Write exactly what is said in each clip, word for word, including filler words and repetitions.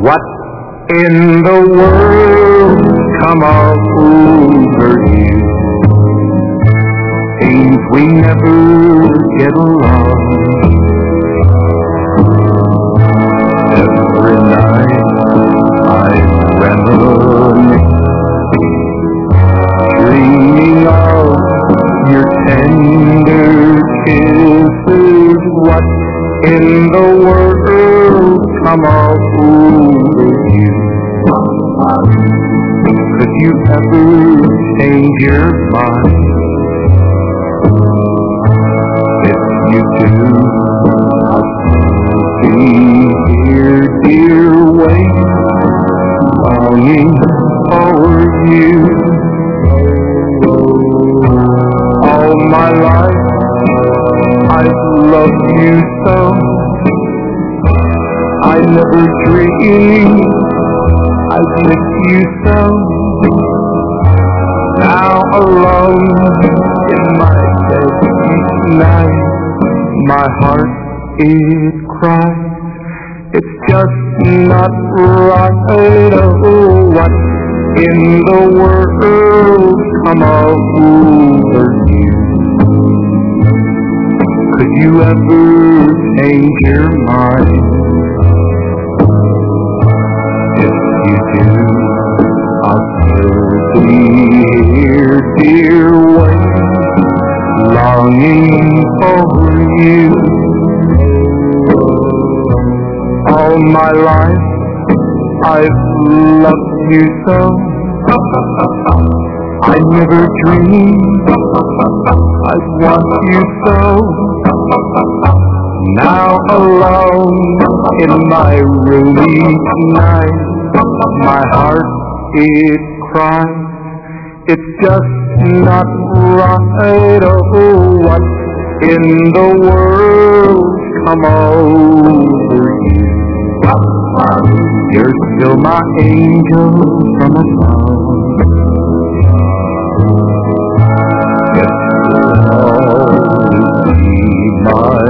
What in the world come over you? Seems we never get along. Every night I reminisce, dreaming of your tender kisses. What in the world come over you? Could you ever change your mind? If you do, I'll be here, dear, waiting, longing for you. All my life I've loved you so, I never dreamed I'd miss you so. Now alone in my bed each night, my heart it cries. It's just not right. Oh, what in the world come over you? Could you ever change your mind? If you do, I'll still be here, dear, waiting, longing for you. All my life I've loved you so, I never dreamed I'd want you so. Now alone in my room each night, my heart it cries. It's just not right. Oh, what in the world come over you? You're still my angel from above.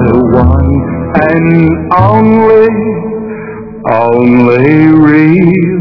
And only, only real.